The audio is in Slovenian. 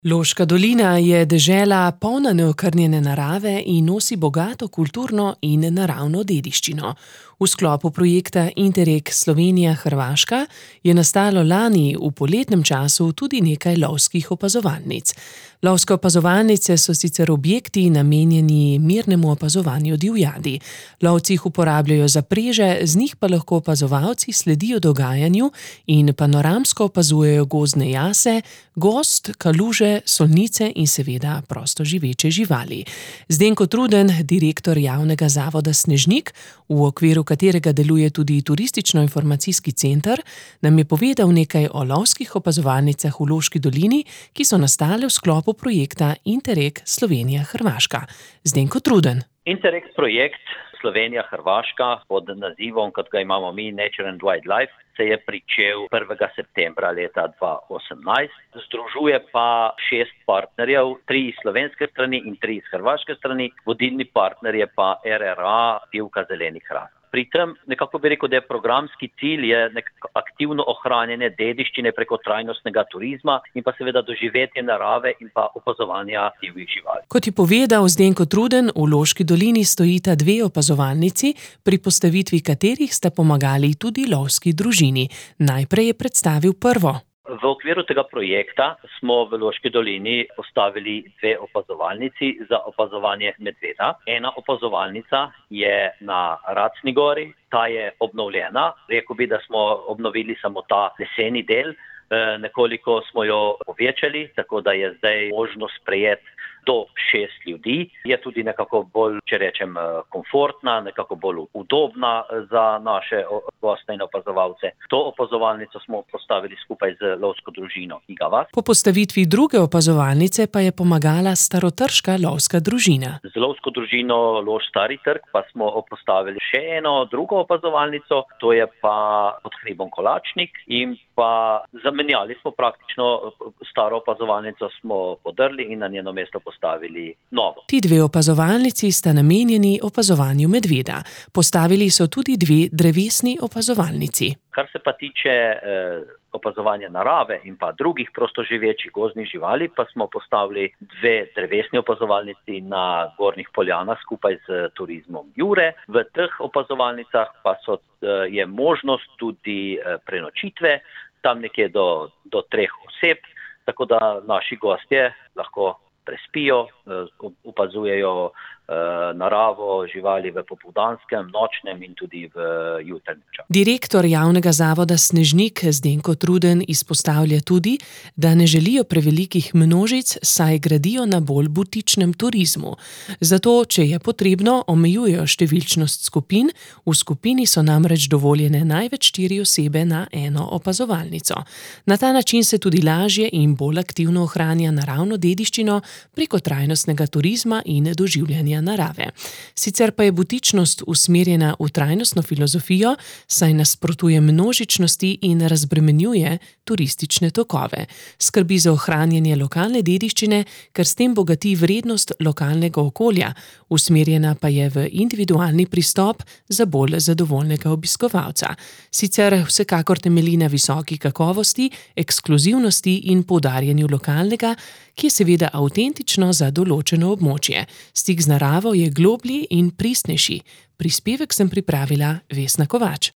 Loška dolina je dežela polna neokrnjene narave in nosi bogato kulturno in naravno dediščino. V sklopu projekta Interreg Slovenija-Hrvaška je nastalo lani v poletnem času tudi nekaj lovskih opazovalnic. Lovske opazovalnice so sicer objekti namenjeni mirnemu opazovanju divjadi. Lovci jih uporabljajo za preže, z njih pa lahko opazovalci sledijo dogajanju in panoramsko opazujejo gozdne jase, gozd, kaluže, solnice in seveda prosto živeče živali. Zdenko Truden, direktor javnega zavoda Snežnik, v okviru katerega deluje tudi turistično-informacijski center, nam je povedal nekaj o lovskih opazovalnicah v Loški dolini, ki so nastale v sklopu projekta Interreg Slovenija-Hrvaška. Zdenko Truden. Interreg projekt Slovenija-Hrvaška pod nazivom, kot ga imamo mi, Nature and Wildlife, se je pričel 1. septembra leta 2018. Združuje pa 6 partnerjev, 3 iz slovenske strani in 3 iz hrvaške strani. Vodilni partner je pa RRA, Pivka zelenih hrast. Pri tem nekako bi rekel, da je programski cilj aktivno ohranjanje dediščine preko trajnostnega turizma in pa seveda doživetje narave in pa opazovanja divjih živali. Kot je povedal Zdenko Truden, v Loški dolini stojita 2 opazovalnici, pri postavitvi katerih sta pomagali tudi lovski družini. Najprej je predstavil prvo. V okviru tega projekta smo v Loški dolini postavili 2 opazovalnici za opazovanje medveda. Ena opazovalnica je na Racni gori, ta je obnovljena. Rekel bi, da smo obnovili samo ta leseni del, nekoliko smo jo povečali, tako da je zdaj možno sprejeti do 6 ljudi. Je tudi nekako bolj, če rečem, komfortna, nekako bolj udobna za naše goste in opazovalce. To opazovalnico smo postavili skupaj z lovsko družino Igavas. Po postavitvi druge opazovalnice pa je pomagala starotrška lovska družina. Z lovsko družino Loš Stari trg pa smo postavili še eno drugo opazovalnico, to je pa pod hribom Kolačnik, in pa zamenjali smo praktično staro opazovalnico, smo podrli in na njeno mesto postavili novo. Ti 2 opazovalnici sta namenjeni opazovanju medveda. Postavili so tudi 2 drevesni opazovalnici. Kar se pa tiče opazovanja narave in pa drugih prostoživečih gozdnih živali, pa smo postavili 2 drevesni opazovalnici na Gornjih Poljanah skupaj z turizmom Jure. V teh opazovalnicah pa je možnost tudi prenočitve, tam nekje do 3 oseb, tako da naši gostje lahko prespijo, opazujejo naravo, živali v popoldanskem, nočnem in tudi v jutrnjem času. Direktor javnega zavoda Snežnik Zdenko Truden izpostavlja tudi, da ne želijo prevelikih množic, saj gradijo na bolj butičnem turizmu. Zato, če je potrebno, omejujejo številčnost skupin, v skupini so namreč dovoljene največ 4 osebe na eno opazovalnico. Na ta način se tudi lažje in bolj aktivno ohranja naravno dediščino preko trajnostnega turizma in doživljanja narave. Sicer pa je butičnost usmerjena v trajnostno filozofijo, saj nasprotuje množičnosti in razbremenjuje turistične tokove. Skrbi za ohranjanje lokalne dediščine, ker s tem bogati vrednost lokalnega okolja, usmerjena pa je v individualni pristop za bolj zadovoljnega obiskovalca. Sicer vsekakor temelji na visoki kakovosti, ekskluzivnosti in poudarjanju lokalnega, ki je seveda avtentično za določeno območje. Stik z naravo je globlji in pristnejši. Prispevek sem pripravila Vesna Kovač.